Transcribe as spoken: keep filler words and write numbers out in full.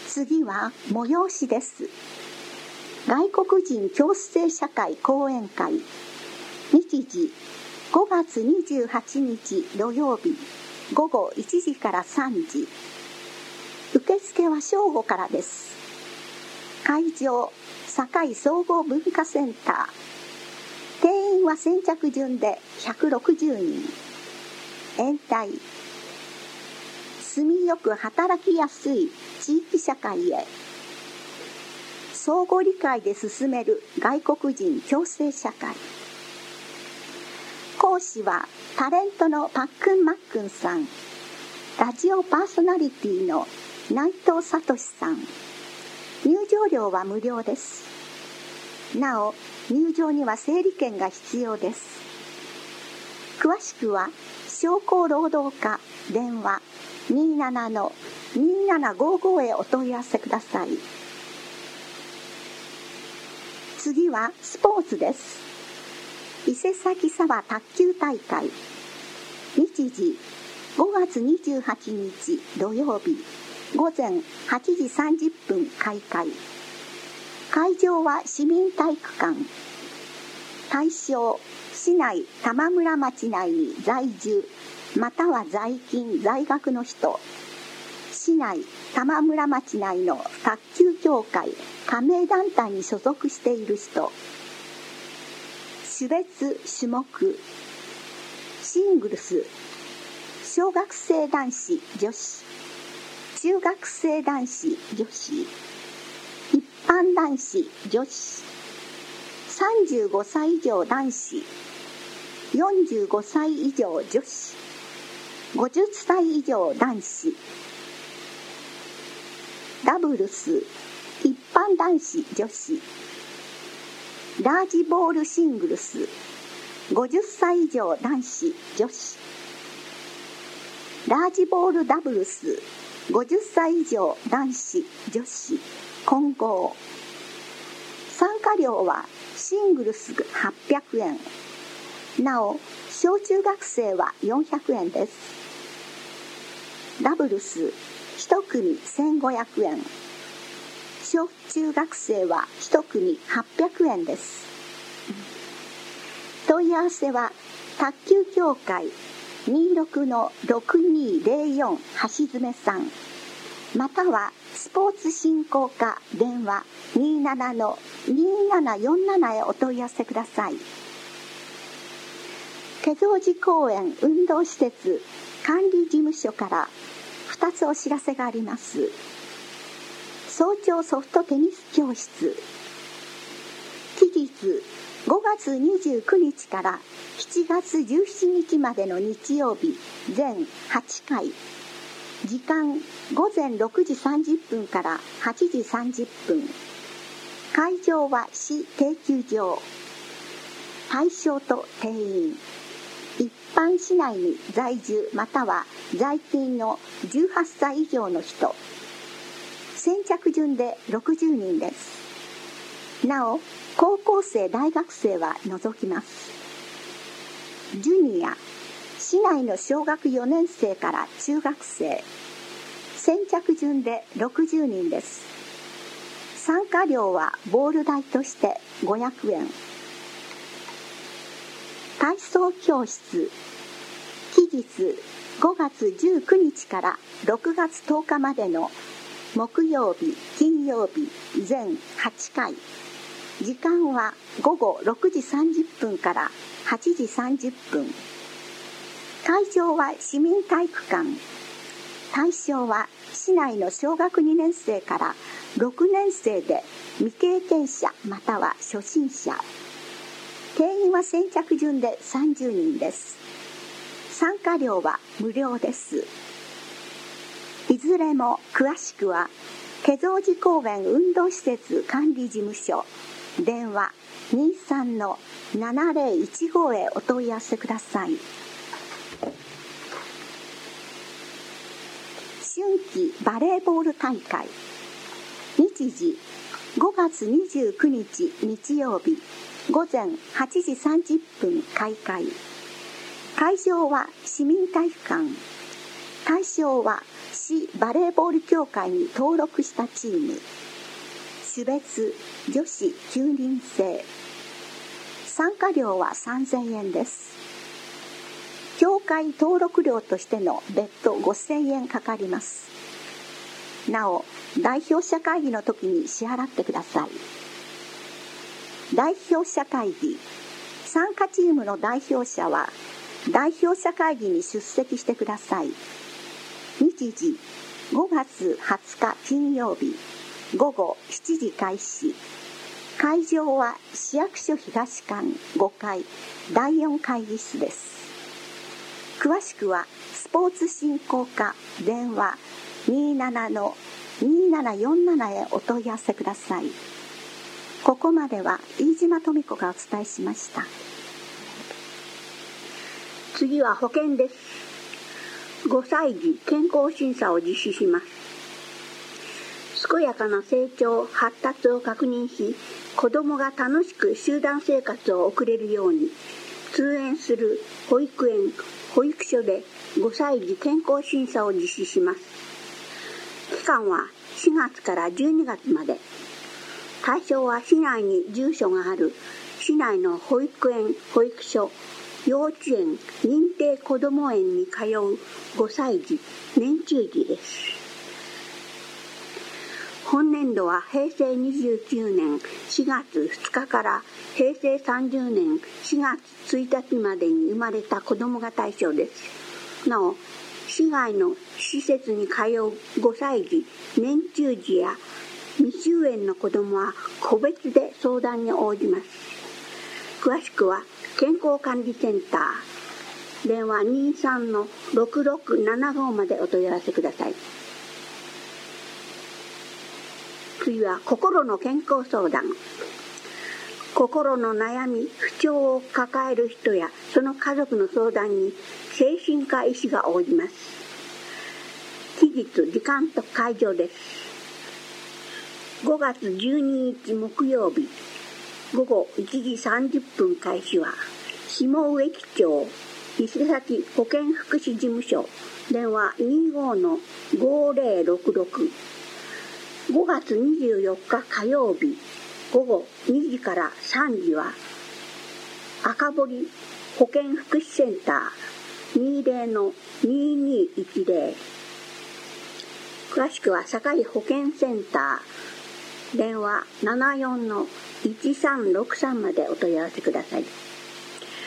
次は催しです。外国人共生社会講演会、日時ごがつにじゅうはちにち土曜日ごごいちじからさんじ。受付は正午からです。会場堺総合文化センター。定員は先着順でひゃくろくじゅうにん。延滞。住みよく働きやすい地域社会へ。相互理解で進める外国人共生社会。講師はタレントのパックンマックンさん、ラジオパーソナリティの内藤聡さん。入場料は無料です。なお、入場には整理券が必要です。詳しくは商工労働課電話 にじゅうななのにじゅうななごじゅうご へお問い合わせください。次はスポーツです。伊勢崎沢卓球大会。日時ごがつにじゅうはちにち土曜日ごぜんはちじさんじゅっぷん開会。会場は市民体育館。対象市内玉村町内に在住または在勤在学の人、市内玉村町内の卓球協会加盟団体に所属している人。種別種目シングルス小学生男子女子、中学生男子女子、一般男子女子、さんじゅうごさい以上男子、よんじゅうごさい以上女子、ごじゅっさい以上男子。ダブルス一般男子女子、ラージボールシングルスごじゅっさい以上男子女子、ラージボールダブルスごじゅっさい以上男子女子混合。参加料はシングルスはっぴゃくえん、なお小中学生はよんひゃくえんです。ダブルスいち組せんごひゃくえん、小中学生はいち組はっぴゃくえんです。問い合わせは卓球協会にじゅうろくのろくにーぜろよん橋爪さん、またはスポーツ振興課電話 にじゅうななのにじゅうななよんなな へお問い合わせください。華蔵寺公園運動施設管理事務所からふたつお知らせがあります。早朝ソフトテニス教室。期日ごがつにじゅうくにちからしちがつじゅうしちにちまでの日曜日全はちかい。時間ごぜんろくじさんじゅっぷんからはちじさんじゅっぷん。会場は市定休場。対象と定員。一般市内に在住または在勤のじゅうはっさい以上の人。先着順でろくじゅうにんです。なお高校生大学生は除きます。ジュニア市内の小学よねん生から中学生。先着順でろくじゅうにんです。参加料はボール代としてごひゃくえん。体操教室。期日ごがつじゅうくにちからろくがつとおかまでの木曜日金曜日全はちかい。時間はごごろくじさんじゅっぷんからはちじさんじゅっぷん。会場は市民体育館。対象は市内の小学にねん生からろくねん生で未経験者または初心者。定員は先着順でさんじゅうにんです。参加料は無料です。いずれも詳しくは華蔵寺公園運動施設管理事務所電話 にじゅうさんのななぜろいちご へお問い合わせください。春季バレーボール大会。日時ごがつにじゅうくにち日曜日ごぜんはちじさんじゅっぷん開会。会場は市民体育館。対象は市バレーボール協会に登録したチーム、種別女子きゅうにん制。参加料はさんぜんえんです。協会登録料としての別途ごせんえんかかります。なお、代表者会議の時に支払ってください。代表者会議。参加チームの代表者は代表者会議に出席してください。日時ごがつはつか金曜日ごごしちじ開始。会場は市役所東館ごかいだいよん会議室です。詳しくはスポーツ振興課電話 にじゅうななのにじゅうななよんじゅうなな へお問い合わせください。ここまでは飯島富子がお伝えしました。 次は保健です。ごさい児健康審査を実施します。健やかな成長・発達を確認し、子どもが楽しく集団生活を送れるように、通園する保育園・保育所でごさい児健康審査を実施します。期間はしがつからじゅうにがつまで。対象は市内に住所がある市内の保育園・保育所、幼稚園・認定こども園に通うごさい児、年中児です。本年度はへいせいにじゅうきゅうねんしがつふつかからへいせいさんじゅうねんしがつついたちまでに生まれた子どもが対象です。なお、市外の施設に通うごさい児、年中児や未就園の子どもは個別で相談に応じます。詳しくは健康管理センター電話 にじゅうさんのろくろくななご までお問い合わせください。次は心の健康相談。心の悩み、不調を抱える人やその家族の相談に精神科医師が応じます。期日、時間と会場です。ごがつじゅうににち木曜日ごごいちじさんじゅっぷん開始は下植木町伊勢崎保健福祉事務所電話 にじゅうごのごぜろろくろく。ごがつにじゅうよっか火曜日ごごにじからさんじは赤堀保健福祉センター にじゅうのににいちぜろ。詳しくは堺保健センター電話ななじゅうよんのいちさんろくさんまでお問い合わせください。